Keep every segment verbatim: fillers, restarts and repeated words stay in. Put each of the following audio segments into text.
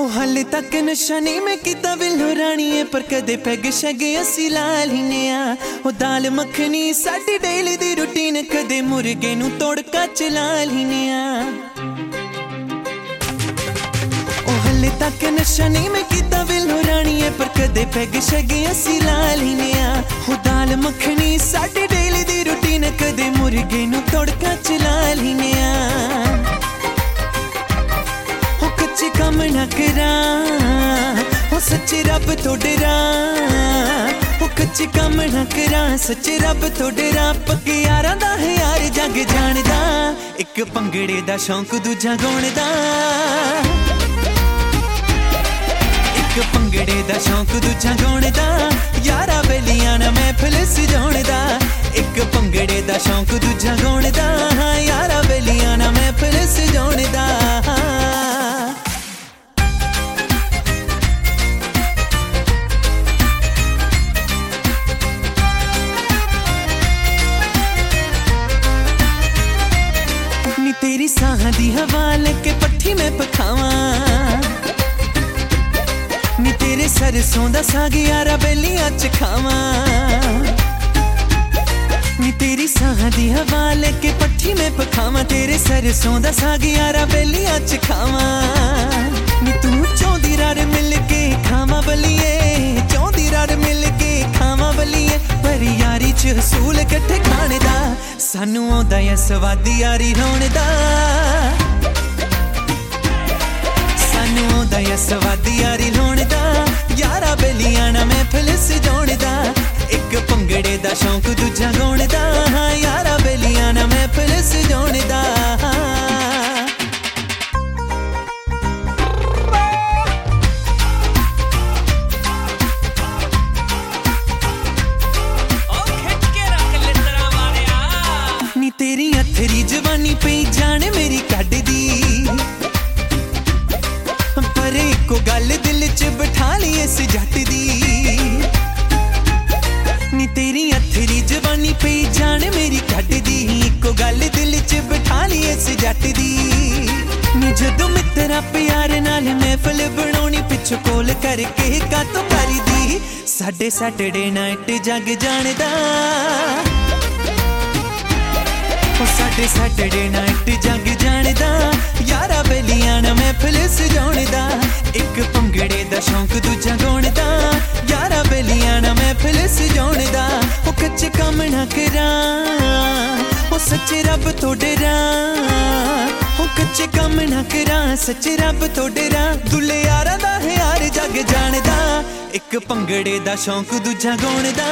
हाले तक नशा नहीं मैं किता बिल्लो राणीए, पर कदे पैग शगे असी ला लीने आ। ओ दाल मखनी साडी डेली दी रूटीन, कदे मुर्गे नू तोड़का चला लीने आ। ओ हाले तक नशा नहीं मैं किता बिल्लो राणीए, पर कदे पैग शगे असी ला लीने आ। ओ दाल मखनी साडी डेली दी रूटीन, कदे मुर्गे नू तोड़का चला लीने आ। कच्चे कम ना करा ओ सच्चे रब तो डरा, ओ कच्चे कम ना करा सच्चे रब तो डरा। पक्के यारां दा है यार जग जानदा, एक भंगड़े दा शौक दूजा गाउण दा। एक भंगड़े दा शौक दूजा गाउण दा, यारा बेलियां ना महफिल सजाउण दा। एक भंगड़े दा शौक दूजा गाउण दा, यारा बेलियां ना महफिल सजाउण दा। तेरी साह दी हवा लेके पट्ठी में पखावा, नी तेरे सरसों दा साग यारा बेलियां च खावा। नी तेरी साह दी हवा लेके पट्ठी में पखावा, तेरे सरसों दा साग यारा बेलियां च खावा। नी तू चौंदी रार मिल के खावा बलिए, चौंदी रार मिल के खावा बलिए। पर यारी च हसूल कट्ठे खाने दा, सानू आउंदा ऐ स्वाद यारी रौण दा। सानू आउंदा ऐ स्वाद यारी रौण दा, यारा बेलियां ना महफिल सजाउण दा। एक भंगड़े दा शौक दूजा गाउण दा, यारा बेलियां ना महफिल सजाउण दा। तेरी अथरी जवानी पे जान मेरी कड दी, पर एको गल दिल च बिठा ली इस जट दी। नी तेरी अथरी जवानी पे जान मेरी कड दी, एको गल दिल च बिठा ली इस जट दी। नी जदों मित्तरा प्यार नाल महफिल बनाउणी, पिछों कोल करके कातों करी दी। साडे सैटरडे नाइट जग जानदा, साडे सैटरडे नाइट जग जानदा, यारा बेलियां ना महफिल सजाउण दा। एक भंगड़े दा शौक दूजा गाउण दा, यारा बेलियां ना महफिल सजाउण दा। ओ कच्चे कम ना करा ओ सच्चे रब तो डरा, ओ कच्चे कम ना करा सच्चे रब तो डरा। दुल्ले यारां दा है यार जग जानदा, एक भंगड़े दा शौक दूजा गाउण दा।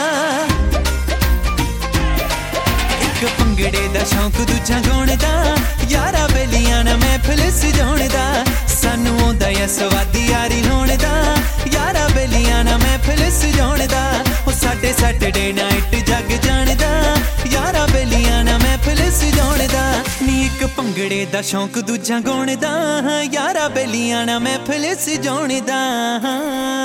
भंगड़े दा शौक दूजा गाउण दा, यारा बेलियां ना महफिल सजाउण दा। सानू आउंदा ऐ स्वाद यारी रौण दा, यारा बेलियां ना महफिल सजाउण दा। ओ साडे सैटरडे नाइट जग जानदा, यारा बेलियां ना महफिल सजाउण दा। नी एक भंगड़े दा शौक दूजा गाउण दा, यारा बेलियां ना महफिल सजाउण दा।